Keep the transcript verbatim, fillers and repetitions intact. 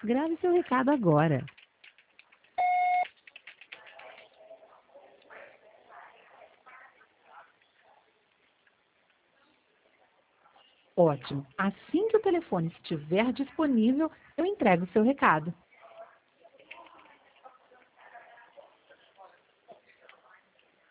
Grave seu recado agora. Ótimo. Assim que o telefone estiver disponível, eu entrego o seu recado.